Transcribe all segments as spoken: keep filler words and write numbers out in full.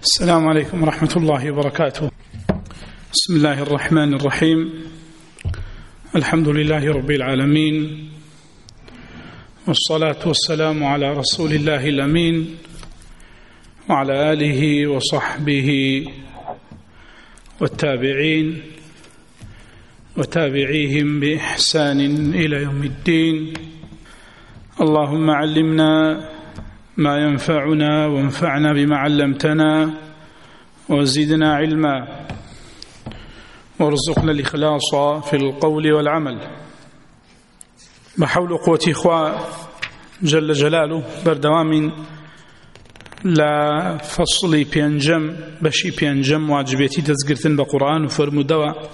السلام عليكم ورحمة الله وبركاته. بسم الله الرحمن الرحيم. الحمد لله رب العالمين، والصلاة والسلام على رسول الله الأمين وعلى آله وصحبه والتابعين وتابعيهم بإحسان إلى يوم الدين. اللهم علمنا ما ينفعنا وانفعنا بما علمتنا وزدنا علما وارزقنا الإخلاص في القول والعمل. بحول قوة إخوة جل جلاله بردوام لا فصل بينجم بشي بينجم واجبيتي تذكرتن بقرآن وفرمو دواء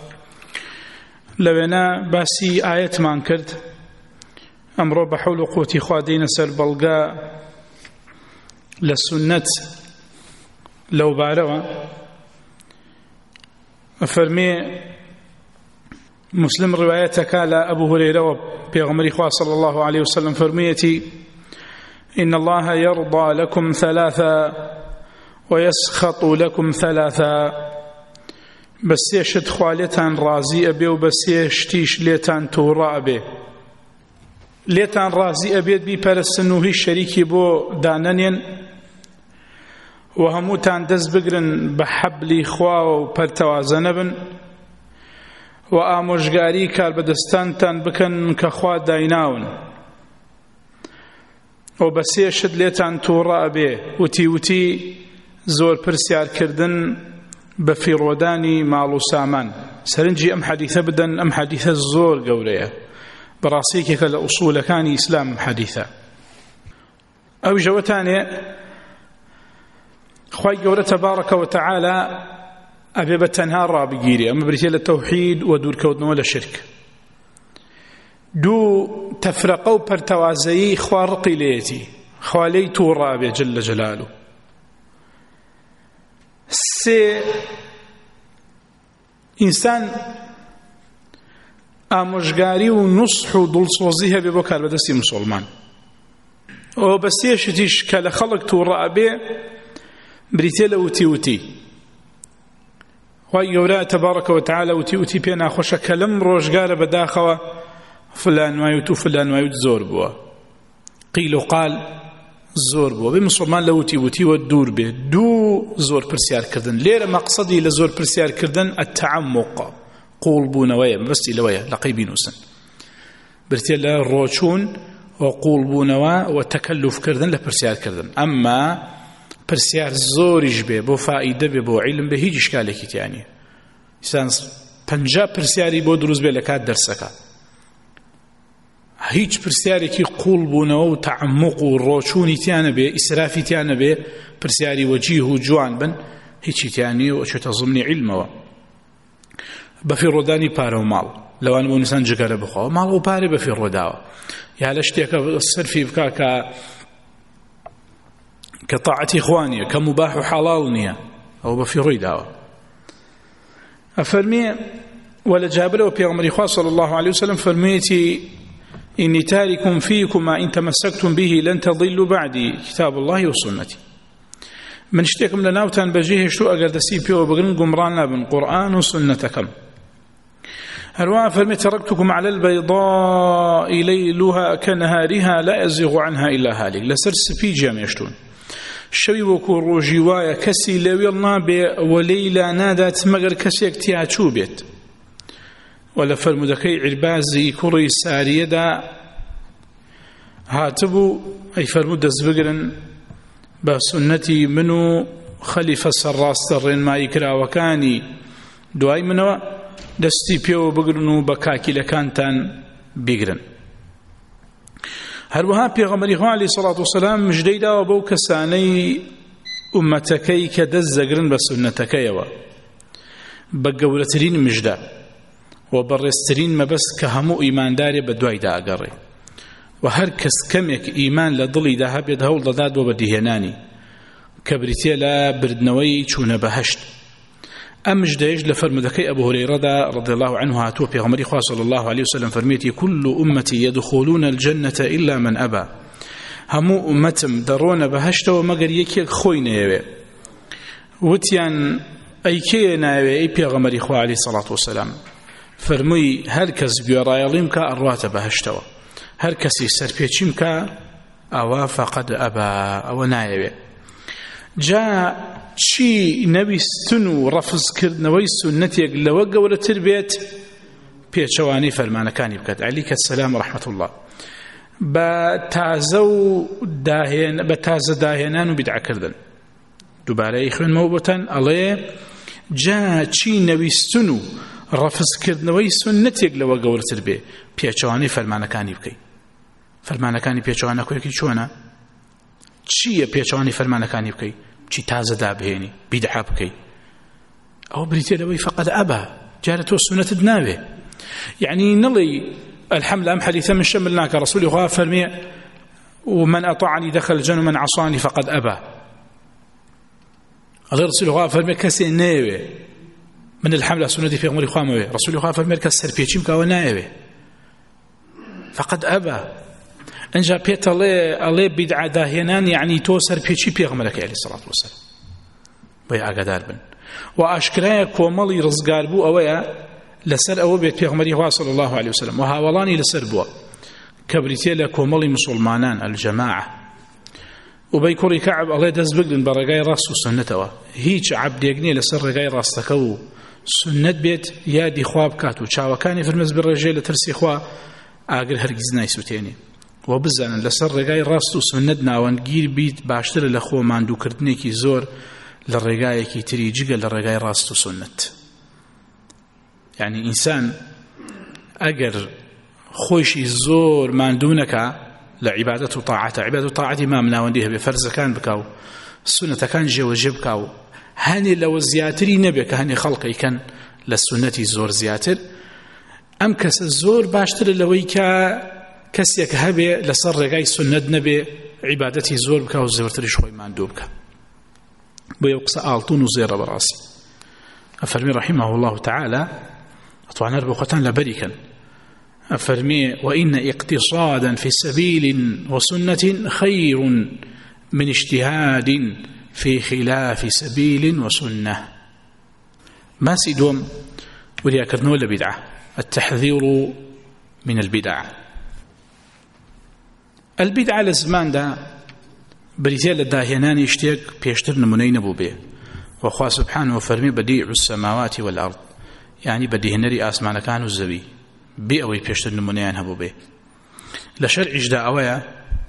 لونا باسي آية ما انكرت أمرو بحول قوة إخوة دين سر بلغاء لسنة لو باروا فرمي مسلم روايتك على أبو هريرة وبيغمر إخوة صلى الله عليه وسلم فرميتي إن الله يرضى لكم ثلاثة ويسخط لكم ثلاثة بس يشد خوالتان رازي أبي وبس يشتيش ليتان تورا أبي ليتان رازي أبي بي پرستنوهي الشريكي بو داننين وهموتان دز بگرن بحبلی خوا و پرتوازن بن و آموشگاری کار بدستانتان بکن که خوا دایناون و بسیشت لیتان تورا بی وتی وتی زور پرسیار کردن بفیرودانی مال و سامان. سرنجی ام حدیثه بدن ام حدیثه زور گوریه براسي كيك الأصول كان إسلام حديثا أو جوتاني خواهي قولة تبارك وتعالى أبيب التنهار بقيري أما بريتيل التوحيد ودور كودنا ولا شرك دو تفرقوا برتوازي خوارقي ليتي خواليتو رابع جل جلاله سي إنسان ئامۆژگاری و نوسح و دڵسۆزی هەبێ بۆ کاربەدەستی مسلمان ئەوە بەسێشتیش کە لە خەڵک تووڕە ئەبێ بریتێ لە وتی وتی خوای گەورە تەبارەکە وتەعالە وتی وتی پێ ناخۆشە کە لەم ڕۆژگارە بەداخەوە فلان وایوت و فلان وایوت زۆر بووە قیل و قال زۆر بووە بێ مسلمان لە وتی وتیوە دوور بێ دوو زۆر پرسیارکردن لێرە مەقسەدی لە زۆر پرسیارکردن التعمق قول بونوية بس لوية لقي نوسن برتي لا روچون وقول بونوا وتكلف كردن لبرسيار كردن أما برسيار زورج به بو فائدة به بو علم به هيج إشكالك يعني إنسان پنجا برسياري بو دروز به لكات درسك هيج برسياري كي قول بونوا وتعمق وروچوني تيانا به إسرافي تيانا به برسياري وجيه وجوان بن هيج تياني وشو تظمني علمه بەفیڕۆدانی پارە و ماڵ لەوان بۆ نیسان جگەرە بخۆ ماڵ و پارێ بەفیڕۆداوە یا لە شتێکە سەرفی بکا کە کە تاعەتی خوا نییە کە موباح و حەڵاڵ نییە ئەوە بەفیڕۆی داوە ئەفەرمێ وە لە جابرەوە پێغەمبەری خوا صلی الله عليه وسلم فەرموویەتی إني تارك فيكم ما إن تمسكتم به لن تضلوا بعدي كتاب الله وسنتي من شتێکم لە ناوتان بەجێ هێشتوو ئەگەر دەستی پێوە بگرن گومڕان نابن قورئان و سنەتەکەم هروها فرمي تركتكم على البيضاء ليلها كنهارها لا يزيغ عنها إلا هالك لسر سبي جاميشتون شوي وكو روجي وايا كسي لويل نابي وليلا نادات مقر كسي اكتياتشو بيت ولا فرمدكي عربازي كوري سارية دا هاتبو أي فرمود دزبقرن بسنتي منو خليفة سراست الرين ما يكرا وكاني دواي منو دستی پیو بگرن و بکاکی لکانتان بگرن هروها پیغمبری خوا علیه الصلاة والسلام مجدی داوە بەو کەسانەی ئومەتەکەی کە دەست دەگرن بە سونەتەکەیەوە بە گەورەترین مژدە و بەڕێزترین مەبەست کە هەموو ئیماندارێ بە دوایدا ئەگەڕێ و هەر کەس کەمێک ئیمان لە دڵیدا هەبێت هەوڵ دەدات بۆ بەدیهێنانی کە بریتێ لە بردنەوەی چوونە بەهەشت أمج دايج لفرمدكي أبو هريرة رضي الله عنه هاتوا في غمري خواه صلى الله عليه وسلم فرميتي كل أمتي يدخلون الجنة إلا من أبى همو أمتم درون بهشت ومقر يكيك خوينة وتيان أي كي ناوي أي بيغمري إخوة عليه الصلاة والسلام فرمي هر كس بيرايليم كا أروات بهشتوا هر كسي سربيتشيم كا أوا فقد أبا أو ناوي جاء شي نبي ستنو رفض كرد نوي سنتيك لوقا ولا تربيت بيتشواني فرمانا كان يبكت عليك السلام ورحمة الله بتازو داهن بتاز داهنان وبدع كردن دوباره يخون موبتن الله جا شي نبي ستنو رفض كرد نوي سنتيك لوقا ولا تربيت بيتشواني فرمانا كان يبكي فرمانا كان بيتشوانا كويكي شوانا چیه پێچەوانی فەرمانەکانی بکەی چی تازە دابهێنی بیدعا بکەی ئەو بریتێ لەوەی فقط ئەبا جارە تۆ سونەتت ناوێ یعنی نڵی الحمد لله حديثا من شملناك رسول الله فرمي ومن أطاعني دخل الجنة ومن عصاني فقد أبى غير رسول الله فرمي كسي ناوي من الحملة سنة في غمر خاموي رسول الله فرمي كسر بيتشيم كاو ناوي فقد أبى انجا بيت الله الله بدعة داهنان يعني توسر بيتشي بيغمرك عليه الصلاة والسلام بيع قدار بن وأشكرايا كومالي رزقار بو أويا لسر أو بيت بيغمري صلى الله عليه وسلم وهاولاني لسر بوا كبريتي لكومالي مسلمانان الجماعة وبيكوري كعب الله دز بقلن برقاي راس وسنتوا هيج عبد يقني لسر رقاي راس تكو سنت بيت يادي خواب كاتو شاوكاني في المزبر الرجال ترسي خوا آقر هرقز نايسوتيني وبزانا لسر رقاي راس وسنتنا وانقير بيت باشتر لخو ماندو كردنيكي زور للرقاي كي تري جيقا للرقاي راس وسنت يعني إنسان أجر خوشي زور ماندونك لعبادة وطاعة عبادة وطاعة ما مناونديها بفرز كان بكاو السنة كان جو جبكاو هاني لو زياتري نبيك هاني خلقي كان للسنة زور زياتر أم كس الزور باشتر لويكا كسيك هبي لصر رقاي سنة نبي عبادتي زور بكاو زورتري شوي ماندوبك بيوقص آلتون وزير براسي أفرمي رحمه الله تعالى طبعا ربقتان لبريكا أفرمي وإن اقتصادا في سبيل وسنة خير من اجتهاد في خلاف سبيل وسنة ما سيدوم وليكرنوا لبدعة التحذير من البدع البدعة لزمان دا بريتيال الداهينان يشتيق بيشتر نمونين أبو بيه وخوا سبحانه وفرمي بديع السماوات والأرض يعني بديه نري آسمان كانوا الزبي بيئوي بيشتر نمونيان هبو بيه لشرع جدا أويا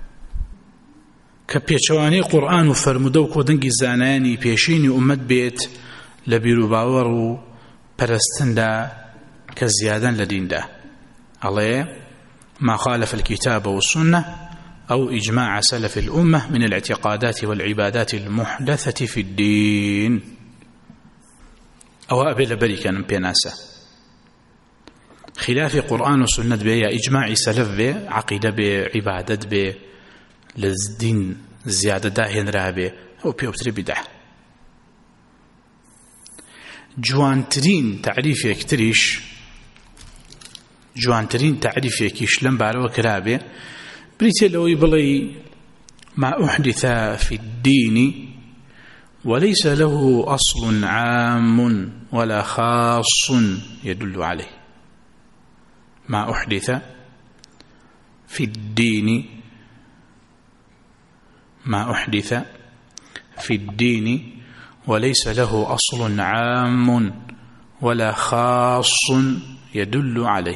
كبيشواني قرآن وفرمدوك ودنقي الزاناني بيشيني أمت بيت لبيرو باورو برستندا كزيادا لدين دا الله ما خالف الكتاب والسنة أو إجماع سلف الأمة من الاعتقادات والعبادات المحدثة في الدين أو أبي بريكا بيناسا خلاف قرآن وسنة بي إجماع سلف بي عقيدة بي عبادة بي للدين زيادة داهن رابي أو بيوتري بدع جوانترين تعريف يكتريش جوانترين تعريف يكيش لم بارو كرابي بريتي لو يبلي ما أحدث في الدين وليس له أصل عام ولا خاص يدل عليه ما أحدث في الدين ما أحدث في الدين وليس له أصل عام ولا خاص يدل عليه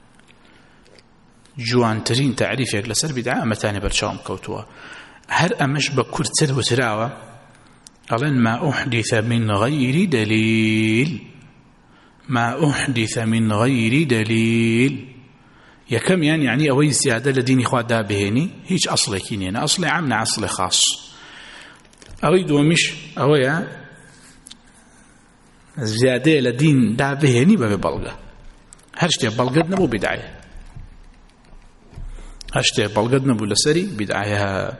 جوانترين تعريف يقل سر بدعاء متاني برشام كوتوا هر أمش بكرتر وتراوة ألن ما أحدث من غير دليل ما أحدث من غير دليل يكم يعني يعني أوي زيادة لديني خواد دابهيني هيج أصلي كينينا أصلي عامنا أصلي خاص أريد ومش أوي زيادة لدين دابهيني ببلغة هرشتي بلغة نبو بدعية هرشتي بلغة نبو لسري بدعية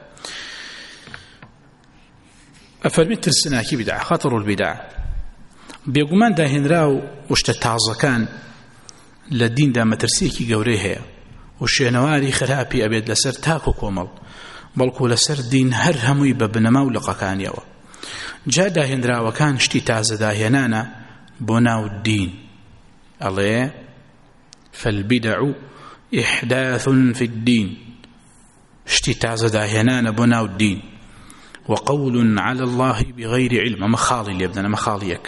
أفرميت السناكي بدعة خطر البدع بيقومان داهن راو واشتتعظ كان لدين دا مترسيكي قوريها وشينواري خرابي أبيد لسر تاكو كومل بلكو لسر دين هر هموي ببنما ولقا كان يوا جا داهێنراوەکان شتی تازە داهێنانە بۆ ناو دین ئەڵێ فالبدع إحداث في الدين شتی تازە داهێنانە بۆ ناو دین وقول على الله بغير علم أما خالي لي بدنا أما خاليك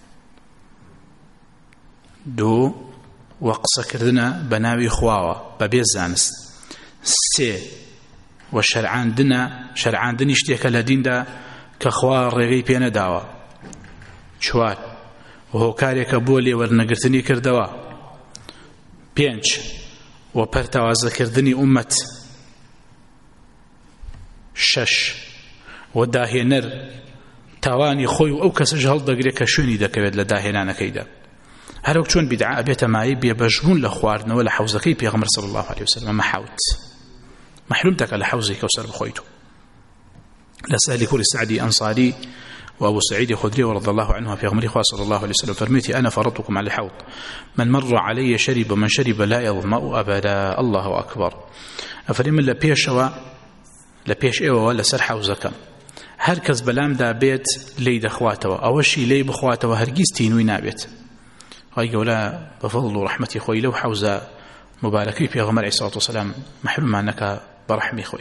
دو وقصة كردنا بناوي خواوة ببيز زانست سي وشرعان دنا شرعان دني اشتيك لدين دا كخوا رغي بينا داوا چوار وهو كاريك بولي ورنقرتني كردوا بينش وبرتوازة كردني أمت شش وداهێنەر تاوانی خۆی و ئەو کەسەش هەڵدەگرێت کە شوێنی دەکەوێت لە داهێنانەکەیدا هەروەک چۆن بیدعا ئەبێتە مایەی بێبەشبوون لە خواردنەوە لە حەوزەکەی پێغەمبەر صلی الله عليه وسلم ئەمە حەوت محروم دەکات لە حەوزی کەوسەر بخۆیت لە سەهلی کوڕی سەعدی ئەنساری وأبو سعيد الخدري رضي الله عنه في غمر صلى الله عليه وسلم فرميتي أنا فرطكم على الحوض من مر علي شرب من شرب لا يظمأ أبدا الله أكبر أفرم لا بيشوا لا بيش إيوا ولا سر حوزكم هر کس بلام دا بيت لي دخواتوا أوشي لي بخواتوا هرگيز تينوي نابيت هاي قولا بفضل ورحمتي خوي لو حوزة مباركي في غمر عليه الصلاة والسلام محروم عنك برحمي خوي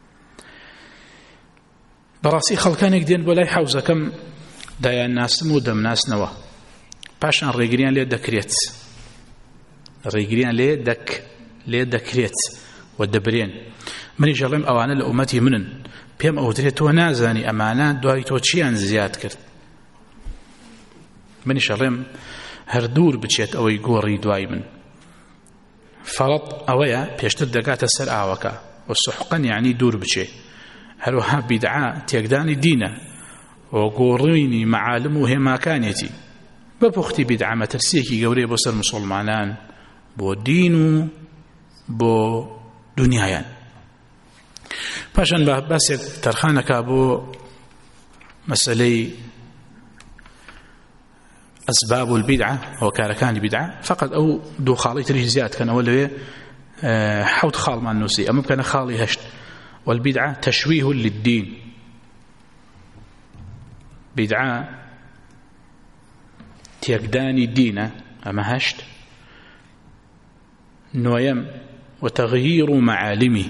براسي خلقانك دين بولاي حوزة كم دايا الناس مودم ناس نوا باشان ريقريان ليه دكريت ريقريان ليه دك ليه دكريت والدبرين مني جرم أوانا لأمتي منن بيم أودريت ونازاني أمانات دوای تۆ چیان زیاد کرد منی شەڕێم هەر دوور بچێت ئەوەی گۆڕی دوای من فەڵەت ئەوەیە پێشتر دەگاتە سەر ئاوەکە و سوحقەن یعنی دوور بچێ هەروەها بیدعا تێکدانی دینە و گۆڕینی مەعالم و هێماکانێتی بەپوختی بیدعا مەترسیەکی گەورەیە بۆ سەر موسڵمانان بۆ دین و بۆ دنیایان پاشان باسێک تەرخانەکە بۆ مەسەلەی أسباب البدعة وكاركان بدعة فقط أو دو خالي تريج زياد كان أولا حوت خال ما النوسي أما كان خالي هشت والبدعة تشويه للدين بدعة تيقداني الدين أما هشت نويم وتغيير معالمه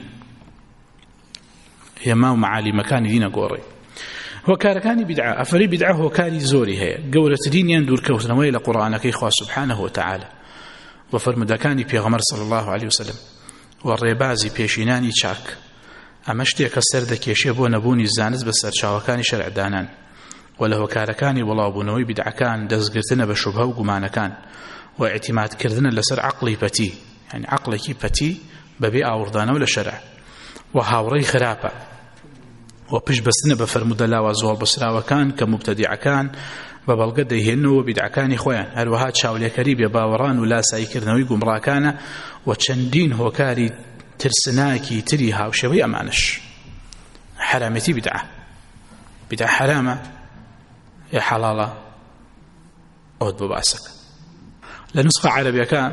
هي ما معالم كان دين قوري وكاركاني بدعة أفري بدعة هو كاري زوري هي قولة دين يندور كوثنا وإلى قرآنك إخوة سبحانه وتعالى وفرمدكاني بيغمر صلى الله عليه وسلم والريبازي بيشيناني شاك أمشتيك السردك يشيبون أبوني الزانز بسر شاوكاني شرع دانان وله كاركاني والله أبونوي بدعة كان دزقرتنا بشبه وقمان كان واعتماد كردنا لسر عقلي بتي يعني عقلي بتي ببيع أوردانا ولا شرع وهاوري خرابة وبش بسنا بفرمود الله وزوال بسرا وكان كمبتدع كان ببلغ ديهن وبدع كان إخوان هل وهات شاولي كريب يباوران ولا سايكرنا ويقوم راكانا وتشندين هو كاري ترسناكي تريها وشوي أمانش حرامتي بدعة بدعة حرامة يا حلالة أود بباسك لنسخة عربية كان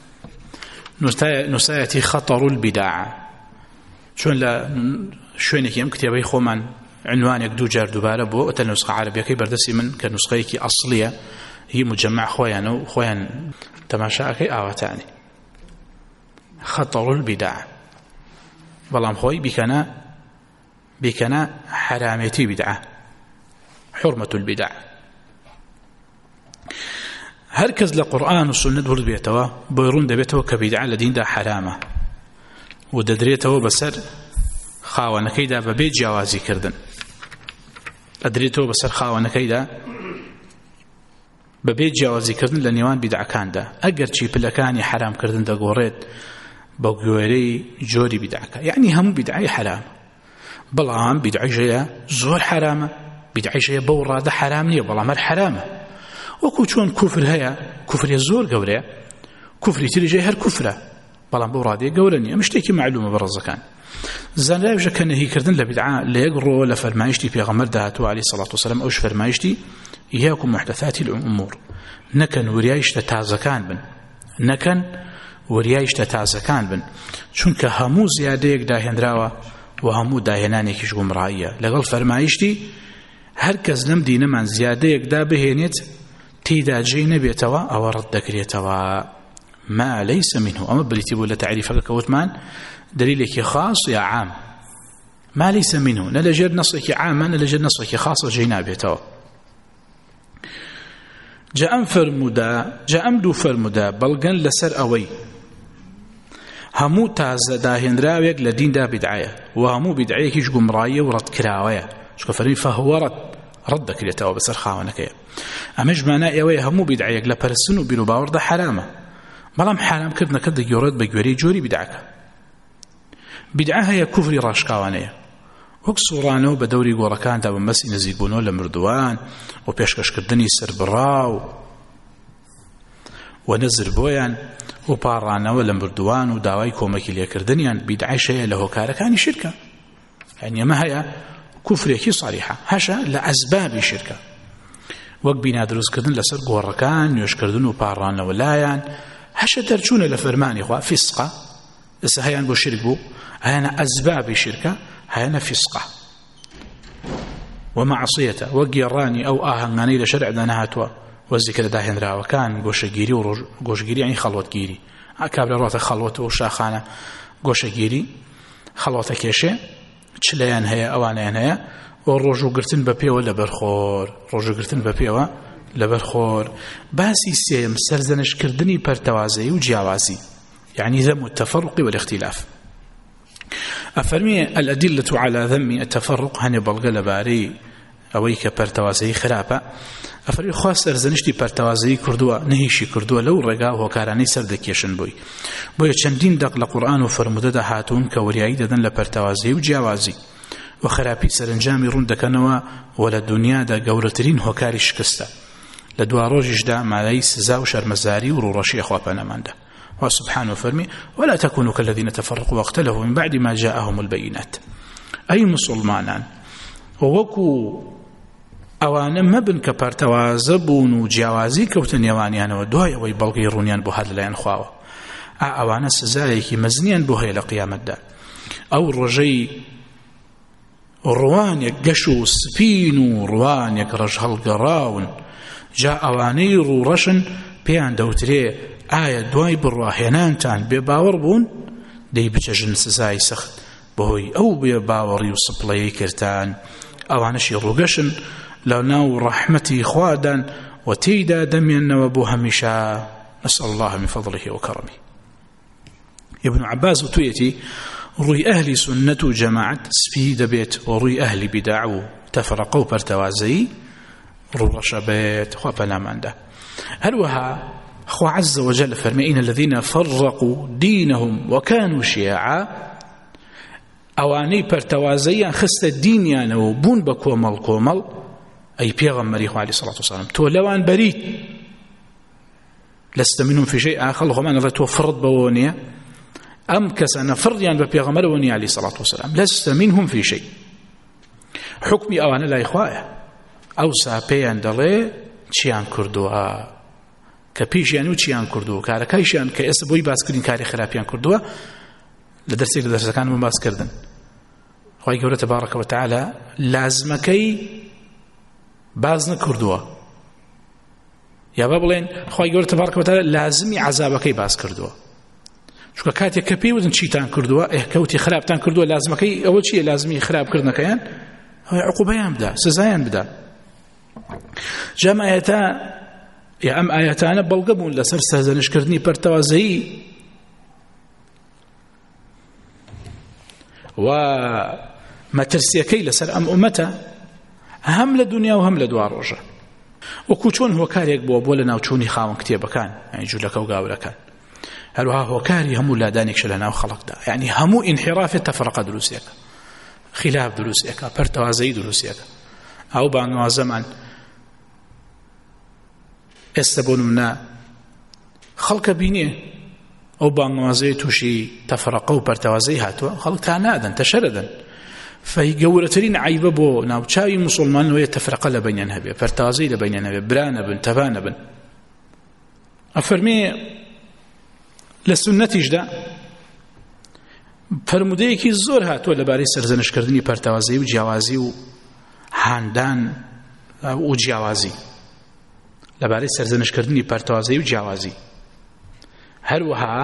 نسايتي خطر البداعة شون لا شوينك يم كتابي خومن عنوانك دو جار دوباره بو اتل نسخه عربيه كي بردسي من كنسخه كي اصليه هي مجمع خويان وخويان تماشاكي اواتاني خطر البدع بلام خوي بكنا بكنا حرامتي بدعه حرمه البدع هركز لقرآن والسنه ورد بيتوا بيرون دبيتوا كبدعه لدين دا حرامه وددريتوا بسر خاوەنەکەیدا بەبێ جیاوازی کردن ئەدرێتەوە بەسەر خاوەنەکەیدا بەبێ جیاوازی کردن لە نێوان بیدعەکاندا ئەگەر چی پلەکانی حرامکردن دەگۆڕێت بە گوێرەی جۆری بیدعەکە یعنی هەموو بیدعەی حرام بەڵام بیدعەیشەیە زۆر حرامە بیدعەیشەیە بەو ڕادە حرام نییە بەڵام هەر حرامە وەکو چۆن کوفر هەیە کوفرێ زۆر گەورەیە کوفری تریژەی هەر کوفرە بەڵام بەو ڕادەیە گەورە نییە ئەمە شتێکی معلومە بەڕێزەکان زانراوی جا نهی کردن لبدعاء ليقروا لفرمايشتي في غمر دهاتو عليه الصلاة والسلام أوش فرمايشتي إياكم محدثات الأمور نكن وريايش تتازكان بن نكن وريايش تتازكان بن چونك همو زياديك داهن راوة وهمو داهنانيكش قمرائية لقل فرمايشتي هەر کەس لەم دینەمان زیادەیەکدا بهێنێت تێیدا جێی نەبێتەوە ئەوە ڕەت دەکرێتەوە. ما ليس منه أما بريتي ولا تعريفك كوتمان دليلك خاص يا عام ما ليس منه نلجر نصك عاما نلجر نصك خاصة جينابته. جاء فرمدا جاء أمدو فرمدا بلغن لسر أوي همو تازه داهن راويك لدين دا بدعاية وهمو بدعاية كيش قمراية ورد كراوية شكو فرمي فهو رد رد كريتاو بسر خاونك أمش معنى أوي همو بدعاية لبرسنو بيرو باور دا حرامة بەڵام حرام کردنە کە دەگەڕێت بە گوێرەی جۆری بیدعەکە. بیدعە هەیە کوفری ڕاشکاوانەیە وەک سوڕانەوە بە دەوری گۆڕەکاندا بە مەسی نزیکبوونەوە لە مردووان و پێشکەشکردنی سربڕاو و نەزر بۆیان و پاڕانەوە لە مردووان و داوای کۆمەکی لێکردنیان بیدعەش هەیە لە هۆکارەکانی شرکە. یعنی ئەمە هەیە کوفرێکی صریحە هەشە لە ئەسبابی شرکە وەک بینا دروستکردن لەسەر گۆڕەکان نوێشکردن و پاڕانەوە لایەن هەشە دەرچوونە لە فەرمانی خوا فیسقە ئێستا هەیان بۆ شرک بوو هەیانە ئەسبابی شرکە هەیانە فیسقە و مەعسیەتە وەک گێڕانی ئەو ئاهەنگانەی لە شەرعدا نەهاتووە وە زیکرە داهێنراوەکان گۆشەگیری و گۆشتگیری یعنی خەڵوەتگیری کابرا ڕاتە خەڵوەت و شاخانە گۆشەگیری خەڵوەتە کێشێ چلەیان هەیە ئەوانیان هەیە و ڕۆژوگرتن بە پێوە لە بەرخۆر ڕۆژوگرتن بە پێوە لە بەرخۆر. باسی سێم سەرزەنشکردنی پەرتەوازەیی و جیاوازی يعني ذم التفرق والاختلاف. أفرمي الأدلة على ذم التفرق هني بلغل باري أويك پەرتەوازەیی خراپە. أفرمي خوا سەرزەنشتی پەرتەوازەیی کردووە نهیشی کردووە لەو ڕێگا هۆکارانەی سەردەکێشن بووی بۆیە چەندین دەق لە قورئان و فەرمودەدا هاتوون کە وریایی دەدەن لە پەرتەوازەیی و جیاوازی و خراپی سەرنجامی ڕوون دەکەنەوە و لە دنیادا گەورەترین هۆکاری شکستە لە دوا ڕۆژیشدا مالای سزا و شەرمەزاری و ڕوڕەشی خوا پەنەماندا. وسبحانه فرمي ولا تكونوا كالذين تفرقوا واختلفوا من بعد ما جاءهم البينات. أي مسلمانان ووكو أوانا مبن كبرتوازبون وجاوازي كوتن يوانيان ودوايا ويبلغي رونيان بهاد لين خواوا أوانا سزاليكي مزنيان بوهي لقيام الدار أو الرجي روانيك قشو سبين روانيك رجهل قراون جاء أواني رورشن بيان دوتري آية دواي بالراهينانتان بباور بون دي بججن سزاي سخت بهوي أو بباوري وصبلي كرتان أوانشي روغشن لو ناو رحمتي خوادا وتيدا دمينا وبو همشا نسأل الله من فضله وكرمه. ابن عباس وتويتي روي أهل سنة جماعة سبيد بيت وروي أهل بدعو تفرقوا برتوازي رو رشبيت خوابنا ماندا. هل وها خو عز وجل فرمئين الذين فرقوا دينهم وكانوا شيعا أواني برتوازيا خست الدين يانو بون بكومل كومل أي بيغمري عليه الصلاة والسلام تولوان بريد لست منهم في شيء آخر لهم أنا توفرد بوونيا أم كسنا فرد يعني ببيغمر وني عليه الصلاة والسلام لست منهم في شيء حكمي أوانا لا إخوائه أو سابيان دلي چيان كردوا كبيشيان وچيان كردوا كاركايشيان كأسبوي باسكرين كاري خرابيان كردوا لدرسي لدرس كان من باسكردن خوي قوله تبارك وتعالى لازمكي بازن كردوا يا بابلين خوي قوله تبارك وتعالى لازمي عذابكي باس كردوا شو كاتي كبي ودن شيطان كردوا إيه كوتي خرابتان كردوا لازمكي أول شيء لازمي خراب كردنا كيان هو عقوبيان بدا سزايان بدا جمع آياتا يا أم آياتانا بلقبون لسر سهزنش كردني برتوازي وما ترسيكي لسر أم أمتا هم لدنيا وهم لدوار رجع وكوچون هو كاريك بو بولنا وچوني خاون كتيبا كان يعني جولك وقاولا كان هلوها هو كاري همو لا دانيك شلنا وخلق دا يعني همو انحراف تفرق دروسيك خلاف دروسيك برتوازي دروسيك أو بانوا زمان استبون منا خلق بينيه أو بانوازي توشي تفرقوا برتوازي هاتوا خلق تعنادا تشردا فيقورترين عيبه بو ناوچاوي مسلمان وهي تفرقه لبيننا بي برتوازي لبيننا بي برانا بن تبانا بن أفرمي لسنتي جدا فرموديكي زور هاتوا لباري سرزنش كردني برتوازي وجوازي وهاندان و جیاوازی لەبارەی سەرزەنشکردنی پەرتەوازەیی و جیاوازی هەروەها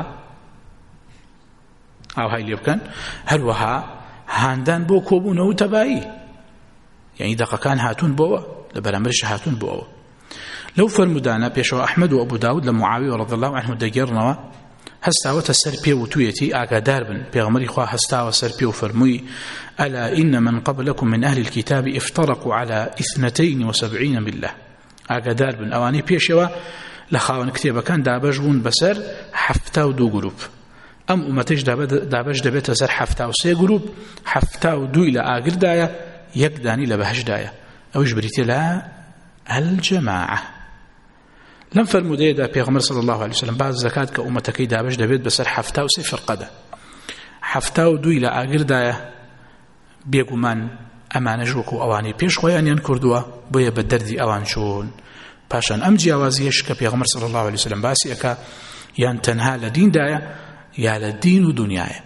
ئاوهای لێ بکەن هەروەها هاندان بۆ کۆبوونەوە و تەبایی یعنی دەقەکان هاتوون بۆەوە لە بەرامبەرش هاتوون بۆەوە لەو فەرمودانە پێشەوە ئەحمەد و ئەبوو داود لە معاویە رەضی الله عنه دەگەڕنەوە هەستاوەتە سەر پێ و توویەتی ئاگادار بن پێغەمبەری خوا هەستاوە سەر پێ و فەرمووی ألا إن من قبلكم من أهل الكتاب افترقوا على اثنتين وسبعين ملة ئاگادار بن ئەوانەی پێشەوە لە خاوەن کتێبەکان دابەش بوون بەسەر حەفتا و دوو گروپ ئەم ئومەتەش دابەش دەبێتە سەر حەفتا و سێ گروپ حەفتا و دووی لە ئاگردایە یەک دانی لە بەهەشدایە ئەوش بریتێ لە الجەماعە لەم فەرمودەیەدا پێغەمبەر صلی الله عليه وسلم باز زەکات کە ئومەتەکەی دابەش دەبێت بەسەر حەفتا و سێ فڕقەدا حەفتا و دووی لە ئاگردایە بێگومان ئەمانەش وەکو ئەوانەی پێش خۆیانیان کردووە بۆیە بە دەردی ئەوان چوون پاشان ئەم جیاوازیەش کە پێغەمبەر صلی الله عليه وسلم باسی ئەکا یان تەنها لە دیندایە یا لە دین و دنیایە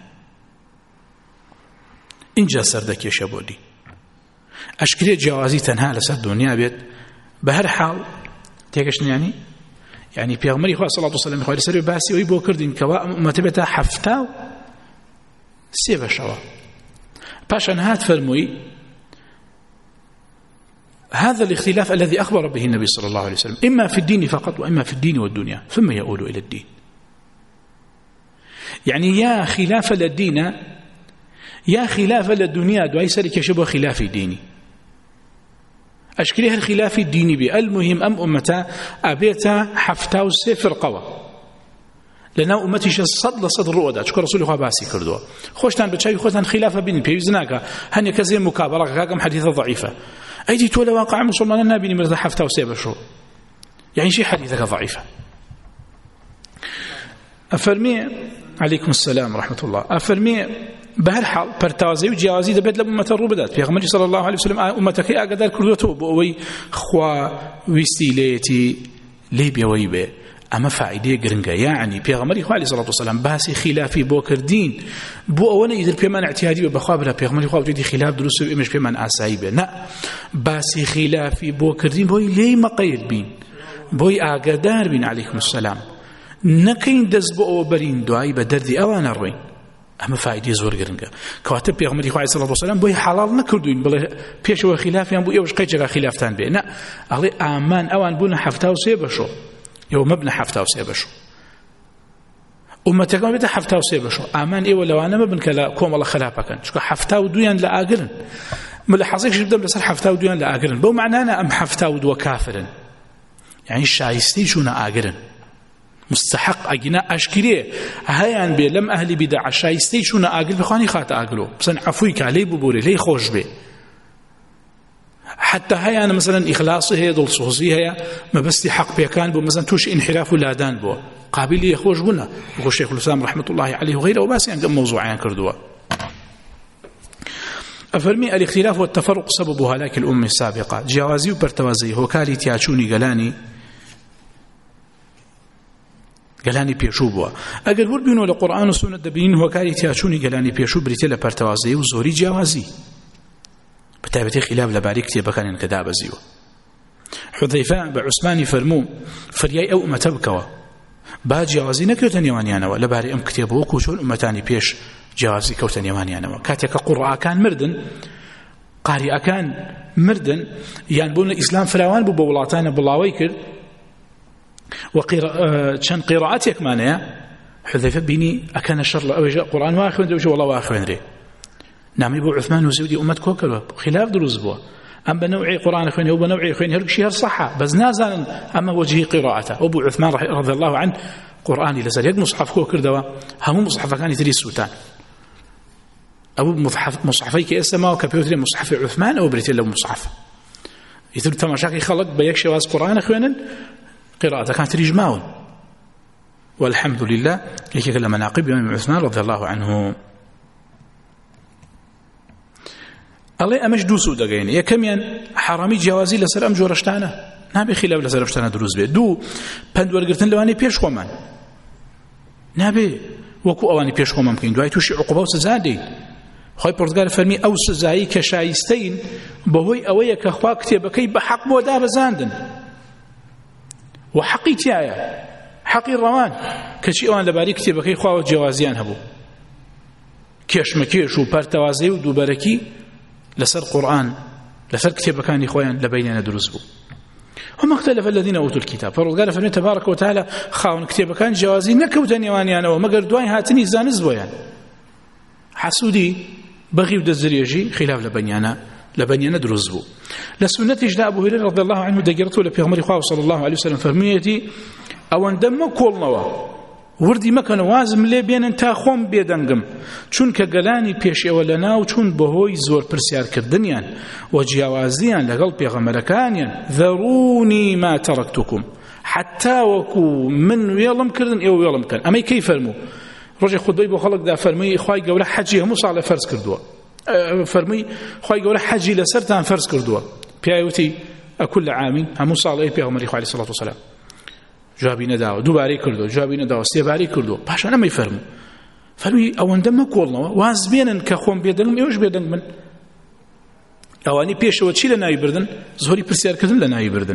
اینجا سەردەکێشە بۆ دی ئەشکرێ جیاوازی تەنها لەسەر دنیا بێت بە هەر حاڵ تێگەشتنیانی یعنی پێغەمبەری خوا صلی الله عليه وسلم خۆی لەسەر باسی ئەوەی بۆ کردین کەوا ئومەتە بێتە حەفتا و سێ بەشەوە پاشان هات فەرمووی هذا الاختلاف الذي أخبر به النبي صلى الله عليه وسلم إما في الدين فقط وإما في الدين والدنيا ثم يؤول إلى الدين يعني يا خلاف للدين يا خلاف للدنيا دعي سرك يشبه خلاف ديني أشكلها الخلاف الديني بي المهم أم أمتا أبيتا حفتا وسفر قوى لنا أمتيش الصد لصد الرؤى شكر رسول الله باسي كردوا خوشتان بتشاي خوشتان خلافة بين بيوزناك هني كزي مكابرة كاكم حديثة ضعيفة أيدي تولى واقع مسلمان النبي مرزا حفتا وسيب شو يعني شيء حديثك ضعيفة أفرمي عليكم السلام ورحمة الله أفرمي بهالحال پرتازي وجيازي دبت لأمة الربدات پیغمبر صلى الله عليه وسلم أمتك أقدر كردوته بأوي خوا ويستيليتي ليبيا ويبي أما فائدة گرنگا يعني پیغمبر خوا عليه الصلاة والسلام باسي خلافي بو كردين بو أولا يدر پیمان اعتيادي بخوابلا پیغمبر خوا وجدي خلاف دروس وإمش پیمان آسائي نا باسي خلافي بو كردين بوي لي مقيد بين بوي أقدر بين عليكم السلام نكين دز بو برين دعاي بدردي أوانا روين أما فائدة زور گرنگا كواتب پیغمبر خوا عليه الصلاة والسلام بوي حلال نكردوين بل پیشوا خلافيان بو ايوش قيجا خلافتان بي نا أغلي آمان أوان بونا حفتا وسيبشو يو مبنى حفتا وسيبشو أمتك ما بيتا حفتا وسيبشو آمان إيوه لو أنا مبن كلا كوم الله خلافا كان شكو حفتا ودويان لآقرن ملاحظيك جبدا بلسر حفتا ودويان لآقرن بو معنانا أم حفتا ودو كافرن يعني الشايستي شونا آقرن مستحق أجنا أشكريه هيان بي لم أهل بدع شايستي شونا آقل بخواني خات آقلو بسن عفويك علي ببوري لي خوش بي حتى هي أنا مثلا إخلاصي هي دول صوصي هي ما بس حق بيكان بو مثلا توش انحراف ولا دان بو قابل يخوش قلنا يقول شيخ الإسلام رحمة الله عليه وغيره وبس يعني موضوعين كردوا أفرمي الاختلاف والتفرق سبب هلاك الأمة السابقة جوازي وبرتوازي هو كالي تياتشوني قلاني قلاني بيشو بوا أقل وربينو لقرآن والسنة دبين هو كالي تياتشوني قلاني بيشو بريتي لبرتوازي وزوري جوازي بتابتي خلاف لباري كتابكان انكدا بزيو حذيفة بعثمان فرمو فرياي أو أمتبكوا با جوازي نكوتن يوانيانوا لباري أم كتابه وكوشون أمتاني بيش جوازي كوتن يوانيانوا كاتيك قرآ كان مردن قارئ كان مردن ينبون الإسلام فراوان بو بولاتان بلاويكر وقراءة شن قراءاتك مانيا حذيفة بيني أكان الشر أو جاء قرآن واخوين دوش والله واخوين ري نعم يبو عثمان وزودي أمت كوكلوا خلاف دروز بوا أم بنوعي قرآن أخوين أو بنوعي أخوين هرق شيء صحة بس نازل أما وجهي قراءته أبو عثمان رضي الله عنه قرآني لزال يق مصحف كوكر دوا هم مصحف كان يتري السوتان أبو مصحف مصحفي كأسماء وكبيوتري مصحف عثمان أو بريتي له مصحف يتري تماشاكي خلق بيكشي واز قرآن أخوين قراءته كانت رجماون والحمد لله يكي كلا مناقب يوم عثمان رضي الله عنه الله أمش دوسو دقين يا كميان حرامي جوازي لسر أم جورشتانا نابي خلاف لسر أمشتانا دروز بي دو پند ورگرتن لواني پیش خومن نابي وكو اواني پیش خومن بكين دواي توشي عقوبة و سزا دي خوای پرتگال فەرمی ئەو سزایی کە شایستەین بەهۆی ئەوەیە کە خوا کتێبەکەی بە حەق بۆ دابەزاندن و حەقی تایە حەقی ڕەوان کەچی ئەوان لەبارەی کتێبەکەی خواوە جیاوازیان هەبوو کێشمەکێش و پەرتەوازەی و دووبەرەکی لەسەر قورئان لەسەر کتێبەکانی خۆیان لە بەینیانە دروست بوو. وما اختلف الذين اوتوا الكتاب فقال فمن تبارك وتعالى خاون كتاب كان جوازي نكوت نيوانيان او مگر دوای هاتني زانز بويان حسودي بغي ودزريجي خلاف لبنيانا لبنيانا دروز بو لسنه اجدا ابو هريره رضي الله عنه دغرته لبيغمر خواه صلى الله عليه وسلم فرميتي او اندم كولنوا وردی مەکەن وازم لێ بێنن تا خۆم بێدەنگم چونکە گەلانی پێشێوە لەناو چوون بەهۆی زۆر پرسیارکردنیان و جیاوازیان لەگەڵ پێغەمبەرەکانیان ذەرونی ما تەرەکتوکم حتا وەکو من وێڵم کردن ئێوە وێڵم کەن. ئەمەی کەی فەرموو ڕۆژێ خودبەی بۆ خەڵکدا فەرمووی خوای گەورە حەجی هەموو ساڵێ فەرز کردووە فەرمووی خوای گەورە حەجی لەسەرتان فەرز کردووە پیاوتی ئەکول لە عامی هەموو ساڵێ پێغەمبەری خوا عەلەیهی سەڵات وسەلام جوابی نەداوە دووبارەی کردو جوابی نەداوە سێبارەی کردو پاشان ئەمەی فەرموو فەرمووی ئەوەندە مەکۆڵنەوە واز بێنن کە خۆم بێدەنگم ئێوەش بێدەنگ من ئەوانی پێشەوە چی لە ناوی بردن زۆری پرسیارکردن لە ناوی بردن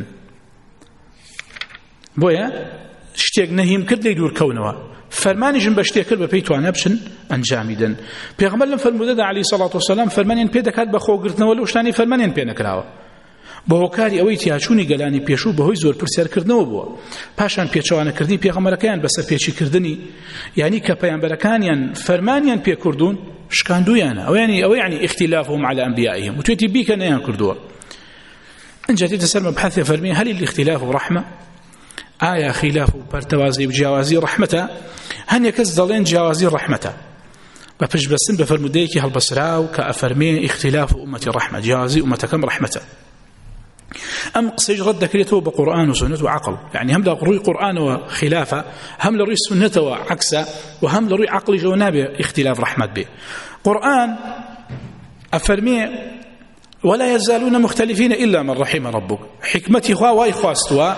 بۆیە شتێک نەهیم کرد لێی دوورکەونەوە فەرمانیشم بە شتێک کرد بە پێی توانە بچن ئەنجامیدن. پێغەمبەر لەم فەرمودەدا عەلەیهی سەڵات وسەلام فەرمانیان پێ دەکات بە خۆگرتنەوە لەو شتانی فەرمانیان پێ نەکراوە بە هۆکاری ئەوەی تیاچوونی گەلانی پێشوو بەهۆی زۆر پرسیارکردنەوە بووە پاشان پێچەوانەکردنی پێغەمبەرەکەیان بەسەر پێچیکردنی یعنی کە پەیامبەرەکانیان فەرمانیان پێکردوون شکاندویانە ئەو یعنی ئەوە یعنی اختلافهم على انبیائهم وتوێتی بیکە نەیان کردووە. اینجا دێتە سەر مەبحەثێ فەرمی هەل الاختلاف ڕەحمە ئایا خلاف و پەرتەوازی و جیاوازی ڕەحمەتە؟ هەندێک کەس دەڵێن جیاوازی ڕەحمەتە بە پشتبەستن بە فەرمودەیەکی هەڵبەسراو کە ئەفەرمێ اختلاف ئومەتی ڕەحمە جیاوازی ئومەتەکەم ڕەحمەتە. أم قصيج رد كريته بقرآن وسنة وعقل يعني هم لروي قرآن وخلافة هم لروي سنة وعكسة وهم لروي عقل جونابه اختلاف رحمة به. قرآن أفرمي ولا يزالون مختلفين إلا من رحم ربك حكمتي خوا وإخواستوا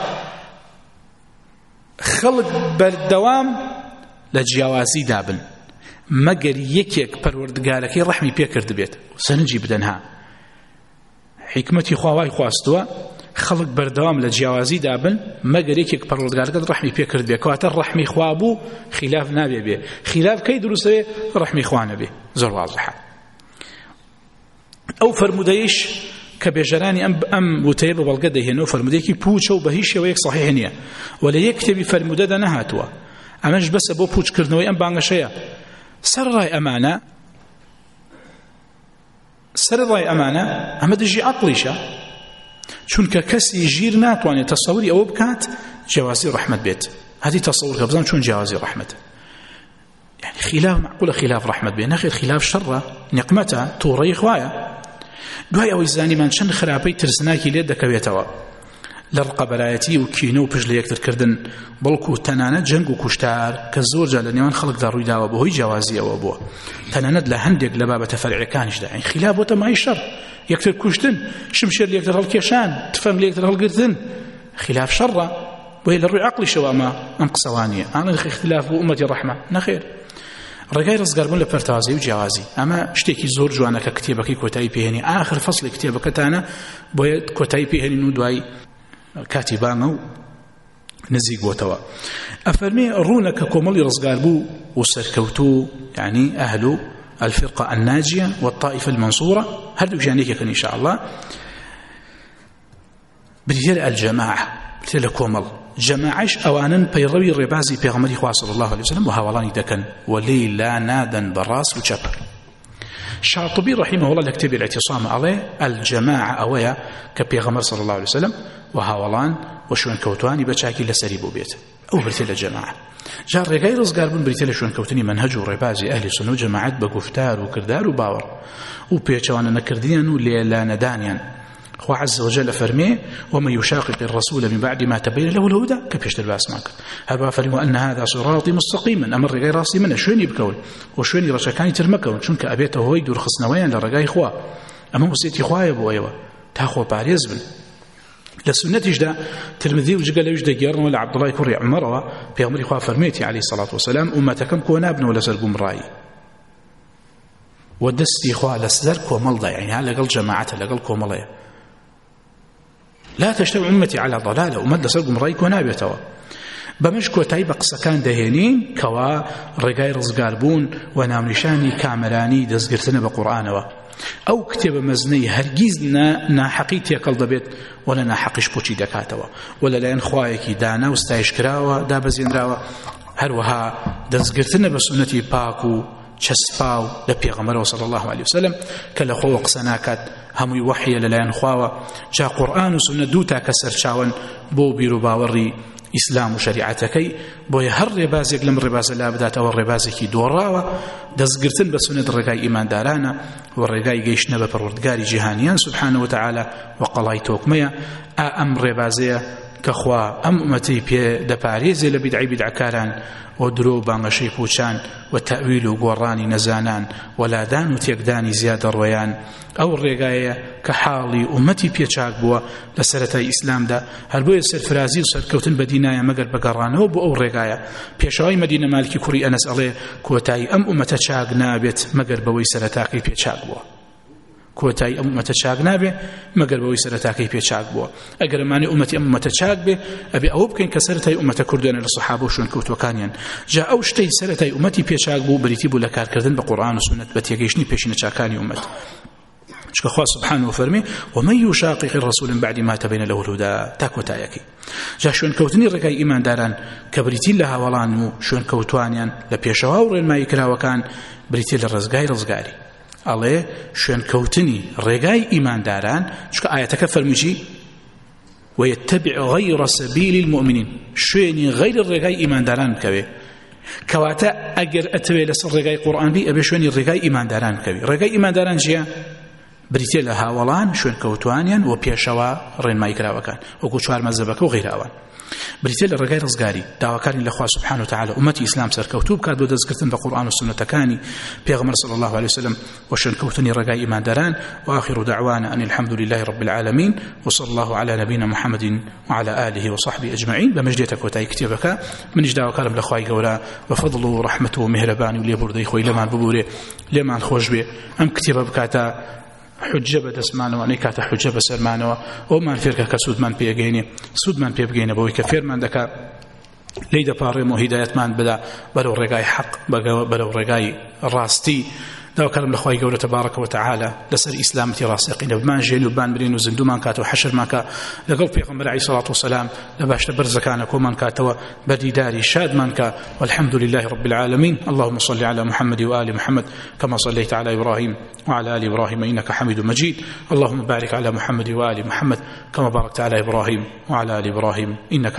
خلق بالدوام لجوازي دابن مگر يكيك پروردگارك رحمي بيكرد بيت سنجي بدنها حکمەتی خواوای خواستووە خەڵک بەردەوام لە جیاوازی دابن مەگەر یەکێک پەروەردگارەکەت ڕەحمی پێکرد بێ کەواتە ڕەحمی خوا بوو خلاف نابێ بێ خلاف کەی دروستەوێ ڕەحمی خوا نەبێ زۆر واضحە. ئەو فەرمودەیەش کە بێژەرانی ئەم ئەم وتەیە بە بەڵگە دەهێنەوە فەرمودەیەکی پوچە و بە هیچ شێوەیەک صحیح نییە و لە یەک کتێبی فەرمودەدا نەهاتووە ئەمەش بەسە بۆ پوچکردنەوەی ئەم بانگەشەیە. سەرڕای ئەمانە سەرڕای ئەمانە ئەمە دژی عەقڵیشە چونکە کەسی ژیر ناتوانێت تەسەووری ئەوە بکات جیاوازی ڕەحمەت بێت هەتی تەسەوور کە بزانم چۆن جیاوازی ڕەحمەت يعني خلاف معقولة خلاف رحمة بين نخير خلاف شر نقمته توڕەی خوایە دوای ئەوەی زانیمان چەند خراپەی ترسناکی لێ دەکەوێتەوە لە ڕقەبەرایەتی و کینە و پشت لە یەکترکردن بەڵکو تەنانەت جەنگ و کوشتار کە زۆرجار لە نێوان خەڵکدا ڕوویداوە بەهۆی جیاوازیەوە بووە تەنانەت لە هەندێک لە بابەتە فەرعیەکانیشدا یعنی خلاف بۆتە مای شەڕ یەکتر کوشتن شمشێر لە یەکتر هەڵکێشان تفەنگ لە یەکتر هەڵگرتن خلاف شەڕە بۆیە لە ڕووی عەقڵیشەوە ئەمە ئەم قسەوانیە ئەڵێن اختلاف و ئومەتی ڕەحمە نەخێر ڕێگای ڕزگاربوون لە پەرتەوازی و جیاوازی ئەمە شتێکی زۆر جوانە کە کتێبەکەی کۆتایی پێهێنی ئاخر فەسڵی کتێبەکەتانە بۆیە کۆتایی پێهێنین و دوای کاتی بامە و نزیک بۆتەوە ئەفەرمێ ڕوونە کە کۆمەڵی ڕزگاربوو و سەرکەوتوو یعنی ئەهل الفرقة الناجية والطائفة المنصورة هردوو ژیانێکێکن إن شاء الله بریتێ الجماعة بریتێ لە کۆمەڵ جماعش ئەوانن پەیڕەوی ڕێبازی پێغەمبەری خوا صلی الله عليه وسلم و هاوڵانی دەکەن و لێی لا نادەن بەڕاست و چەپ. شاطبی رحمه الله لە کتێبی الاعتصام ئەڵێ الجماعة ئەوەیە کە پێغەمبەر صلی الله عليه وسلم و هاوڵان و شوێنکەوتوانی بەچاکی لەسەری بوو بێت ئەو بریتێ لە جماعة. جا ڕێگای ڕزگاربوون بریتێ لە شوێنکەوتنی منهج و ڕێبازی ئەهلی سنە و جەماعەت بە گفتار و کردار و باوەڕ و پێچەوانە نەکردنیان و لێلا نەدانیان. خوا عز وجل فرمي ومن يشاقق الرسول من بعد ما تبين له الهدى كبيشت الباس ماك هذا فرموا أن هذا صراطي مستقيما أمر غير راسي منه شوين يبكون وشوين رشكاني ترمكون شنك أبيته هو يدور خصنوين لرقاي خوا أما وسيتي خوا يبو أيوة تاخوا باريز بن لسنة جدا ترمذي وجقال يجدا جيرنا ولا عبد الله كوري عمر في أمر خوا فرميتي عليه الصلاة والسلام أمتكم كونا ابن ولا سرقم رأي ودستي خوا لسر كومل يعني على قل جماعة لقل كوملية لا تجتمع أمتي على ضلالة ومد سرقم رأيك ونابيتوا بمشكو تايب قسكان دهينين كوا رقاي رزقاربون ونامنشاني كامراني دزقرتنا بقرآنوا أو كتب مزني هرگيز نا ناحقيت يقل دبيت ولا ناحقش بوشي دكاتوا ولا لين خوايكي دانا وستايش كراوا دا بزين راوا هروها دزقرتنا بسنتي باكو چسپاو لە پێغەمبەرەوە صلی الله عليه وسلم کە لە خۆ قسەناکات هەمووی وحیە لەلایەن خواوە جا قورئان و سنە دوو تاکە سەرچاون بۆ بیر و باوەڕی ئیسلام و شریعەتەکەی بۆیە هەر ڕێبازێک لەم ڕێبازە لا بداتەوە ڕێبازێکی دۆڕاوە دەستگرتن بە سنەت ڕێگای ئیماندارانە و ڕێگای گەیشتنە بە پەروەردگاری جیهانیان سبحانه وتعالى و قەڵای تۆکمەیە ئەم ڕێبازەیە کە خوا ئەم ئومەتەی پێ دەپارێزێ لە بیدعی بیدعکاران و درۆ بانگەشەی پوچان و تەویل و گۆڕانی نەزانان وەلادان و تێکدانی زیادە ڕۆیان ئەو ڕێگایە کە حاڵی ئومەتی پێچاک بووە لە سەرەتای ئیسلامدا هەر بۆیە سەرفرازی و سەرکەوتن بە دینایە مەگەر بەگەڕانەوە بۆ ئەو ڕێگایە پێشەوای مەدینە مالکی کوڕی ئەنەس ئەڵێ کۆتایی ئەم ئومەتە چاک نابێت مەگەر بەوەی سەرەتاکەی پێچاک بووە کۆتایی ئەم ئومەتە چاک نابێ مەگەر بەوەی سەرەتاکەی پێچاک بووە ئەگەر ئەمانەی ئومەتی ئەم ئومەتە چاک بێ ئەبێ ئەوە بکەین کە سەرەتای ئومەتە کوردێنە لە سەحابە و شوێنکەوتوەکانیان جا ئەو شتەی سەرەتای ئومەتی پێچاک بوو بریتی بوو لە کارکردن بە قورئان و سنت بە تێگەیشتنی پێشینە چاکانی ئومەت چکە خوا سبحانه وفرمي ومن يشاقق الرسول من بعد ما تبين له الهدى تاكوتايكي جا شوێن کەوتنی ڕێگای ئیمانداران کە بریتی لە هاوڵان و شوێن کەوتوانیان لە پێشەوا و ڕێنمایی کراوەکان بریتی لە ڕزگای ڕزگاری ئەڵێ شوێن کەوتنی ڕێگای ئیمانداران چکە ئاەتەکە فەرمووی ويتبع غير سبيل المؤمنين شوێنی غەیر ڕێگای ئیمانداران بکەوێ کەواتە ئەگەر ئەتەوێ لەسەر ڕێگای قورئان بی ئەبێ شوێنی ڕێگای ئیمانداران بکەوێ ڕێگای ئیمانداران چییە بریتێ لە هاوڵان شوێن کەوتوانیان و پێشەوا ڕێنمایی کراوەکان وەکو چوار مەزهبەکە و غیراوان بریتێ لە ڕێگای ڕزگاری داواکاری لە خوا سبحانه وتعالى ئومەتی ئیسلام سەرکەوتوو بکات بۆ دەستگرتن بە قورئان و سنەتەکانی پێغەمبەر صلی الله عليه وسلم و شوێن کەوتنی ڕێگای ئیمانداران وآخر دعوانا أن الحمد لله رب العالمين وصلى الله على نبينا محمد وعلى آله وصحبه أجمعين بمجدية كوتاي كتابك من إجداء وكالم لخواي قولا وفضل ورحمته ومهربان وليبردي خوي لمان ببوري لمان خوش بي أم كتابة بكاتا حجة بدسمانه وأنا كاتا حجة بسرمانه وما نفرك كسود من بيجيني سود من بيجيني بوي كفير من دكا ليدا بارم وهداية من بدا بلو رجاي حق بلو رجاي راستي داو كلام لخوي قوله تبارك وتعالى لسر إسلامتي راسقين بمان جيل وبان برين وزندو من كاتو حشر ما كا لقلب بيغمبر عليه الصلاة والسلام لباش تبرزكانا كومان كاتو بدي داري شاد من كا والحمد لله رب العالمين اللهم صل على محمد وآل محمد كما صليت على إبراهيم وعلى آل إبراهيم إنك حميد مجيد اللهم بارك على محمد وآل محمد كما باركت على إبراهيم وعلى آل إبراهيم إنك